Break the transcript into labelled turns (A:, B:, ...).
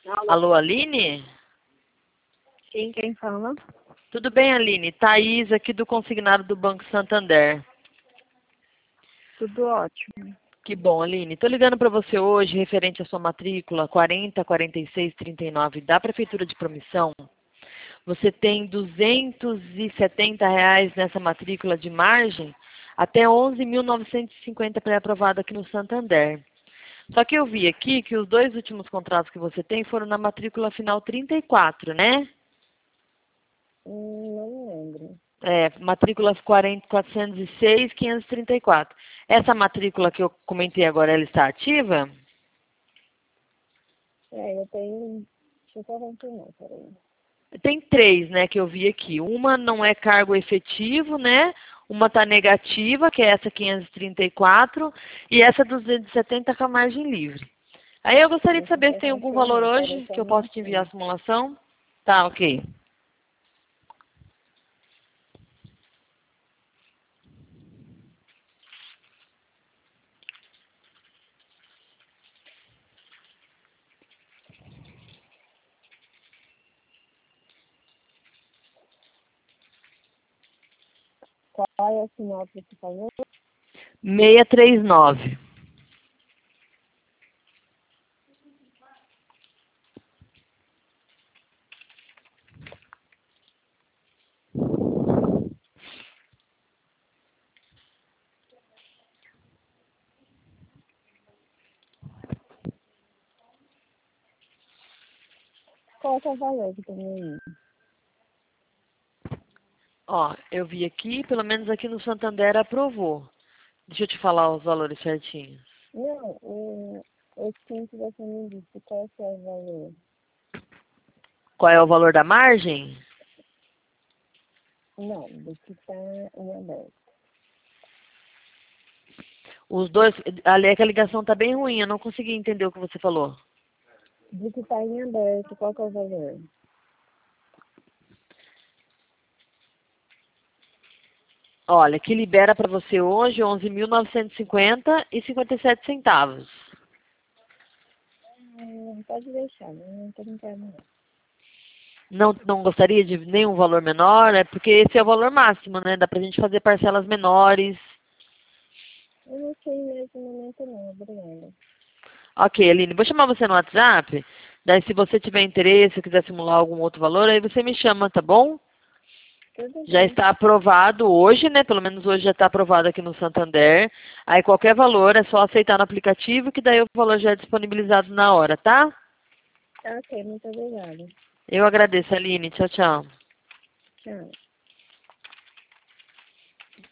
A: Alô, Aline?
B: Sim, quem fala?
A: Tudo bem, Aline? Thaís, aqui do consignado do Banco Santander.
B: Tudo ótimo.
A: Que bom, Aline. Estou ligando para você hoje referente à sua matrícula 404639 da Prefeitura de Promissão. Você tem R$ 270 nessa matrícula de margem, até 11.950 pré-aprovado aqui no Santander. Só que eu vi aqui que os dois últimos contratos que você tem foram na matrícula final 34, né?
B: Não lembro.
A: Matrículas 406, 534. Essa matrícula que eu comentei agora, ela está ativa?
B: Eu tenho... Deixa eu só confirmar, peraí.
A: Tem três, né, que eu vi aqui. Uma não é cargo efetivo, né? Uma está negativa, que é essa 534, e essa 270 com a margem livre. Aí eu gostaria de
B: Deixa eu
A: saber
B: só
A: se tem algum valor
B: confirmar, peraí
A: hoje
B: só
A: que
B: um
A: eu possa te enviar
B: minutinho.
A: a simulação. Tá, ok.
B: Qual é a sinopse que você falou?
A: 639.
B: Qual que é o valor que tem aí?
A: Ó, eu vi aqui, pelo menos aqui no Santander aprovou. Deixa eu te falar os valores certinhos.
B: Não, o sim que você me disse, qual que é o valor?
A: Qual é o valor da margem?
B: Não, do que está em aberto.
A: Os dois, ali é que a ligação tá bem ruim, eu não consegui entender o que você falou.
B: Do que está em aberto, qual que é o valor?
A: Olha, que libera para você hoje 11.950 e 57 centavos.
B: Pode deixar, não tô brincando não.
A: Não gostaria de nenhum valor menor, é porque esse é o valor máximo, né? Dá pra gente fazer parcelas menores.
B: Eu não sei nesse momento não, obrigada.
A: Ok, Aline, vou chamar você no WhatsApp. Daí, se você tiver interesse, quiser simular algum outro valor, aí você me chama, tá bom?
B: Tudo
A: Já
B: bem.
A: está aprovado hoje, né? Pelo menos hoje já está aprovado aqui no Santander. Aí qualquer valor é só aceitar no aplicativo, que daí o valor já é disponibilizado na hora, tá?
B: Ok, muito obrigada.
A: Eu agradeço, Aline. Tchau, tchau.
B: Tchau.